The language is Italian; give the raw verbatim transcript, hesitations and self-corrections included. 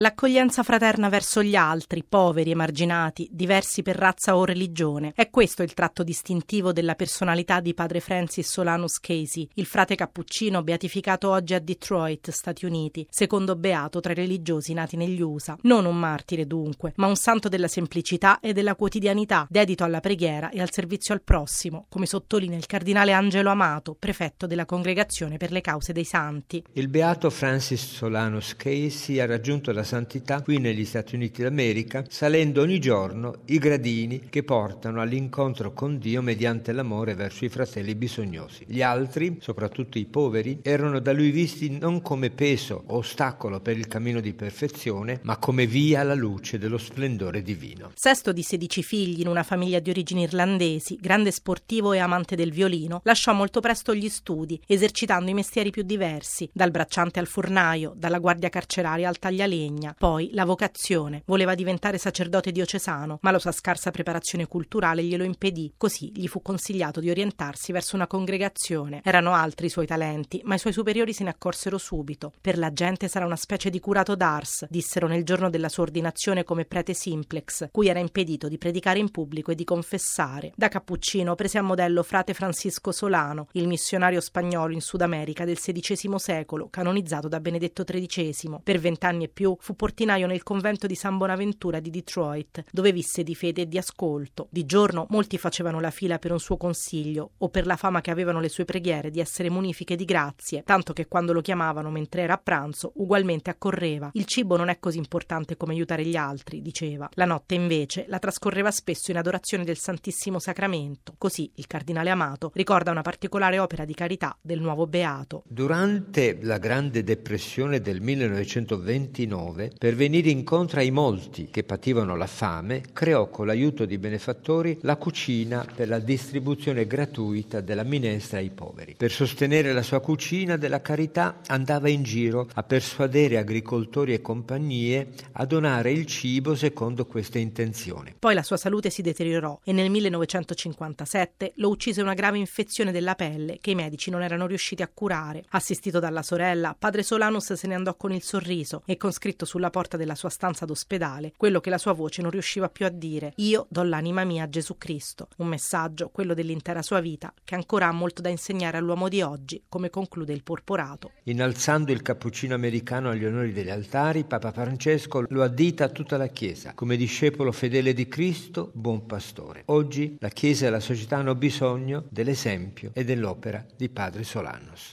L'accoglienza fraterna verso gli altri, poveri, emarginati, diversi per razza o religione. È questo il tratto distintivo della personalità di padre Francis Solanus Casey, il frate cappuccino beatificato oggi a Detroit, Stati Uniti, secondo beato tra i religiosi nati negli U S A. Non un martire dunque, ma un santo della semplicità e della quotidianità, dedito alla preghiera e al servizio al prossimo, come sottolinea il cardinale Angelo Amato, prefetto della Congregazione per le Cause dei Santi. Il beato Francis Solanus Casey ha raggiunto la santità qui negli Stati Uniti d'America, salendo ogni giorno i gradini che portano all'incontro con Dio mediante l'amore verso i fratelli bisognosi. Gli altri, soprattutto i poveri, erano da lui visti non come peso o ostacolo per il cammino di perfezione, ma come via alla luce dello splendore divino. Sesto di sedici figli in una famiglia di origini irlandesi, grande sportivo e amante del violino, lasciò molto presto gli studi, esercitando i mestieri più diversi, dal bracciante al fornaio, dalla guardia carceraria al taglialegna. Poi la vocazione. Voleva diventare sacerdote diocesano, ma la sua scarsa preparazione culturale glielo impedì. Così gli fu consigliato di orientarsi verso una congregazione. Erano altri i suoi talenti, ma i suoi superiori se ne accorsero subito. Per la gente sarà una specie di curato d'ars, dissero nel giorno della sua ordinazione come prete simplex, cui era impedito di predicare in pubblico e di confessare. Da cappuccino prese a modello frate Francisco Solano, il missionario spagnolo in Sud America del sedicesimo secolo, canonizzato da Benedetto tredicesimo. Per vent'anni e più fu portinaio nel convento di San Bonaventura di Detroit, dove visse di fede e di ascolto. Di giorno molti facevano la fila per un suo consiglio o per la fama che avevano le sue preghiere di essere munifiche di grazie, tanto che quando lo chiamavano mentre era a pranzo ugualmente accorreva. Il cibo non è così importante come aiutare gli altri, diceva. La notte invece la trascorreva spesso in adorazione del Santissimo Sacramento. Così il cardinale Amato ricorda una particolare opera di carità del nuovo beato. Durante la Grande Depressione del millenovecentoventinove, per venire incontro ai molti che pativano la fame, creò con l'aiuto di benefattori la cucina per la distribuzione gratuita della minestra ai poveri. Per sostenere la sua cucina della carità andava in giro a persuadere agricoltori e compagnie a donare il cibo secondo questa intenzione. Poi la sua salute si deteriorò e nel millenovecentocinquantasette lo uccise una grave infezione della pelle che i medici non erano riusciti a curare. Assistito dalla sorella, padre Solanus se ne andò con il sorriso e con scritto sulla porta della sua stanza d'ospedale quello che la sua voce non riusciva più a dire: io do l'anima mia a Gesù Cristo. Un messaggio, quello dell'intera sua vita, che ancora ha molto da insegnare all'uomo di oggi, come conclude il porporato. Innalzando il cappuccino americano agli onori degli altari, Papa Francesco lo addita a tutta la Chiesa come discepolo fedele di Cristo, buon pastore. Oggi la Chiesa e la società hanno bisogno dell'esempio e dell'opera di padre Solanus.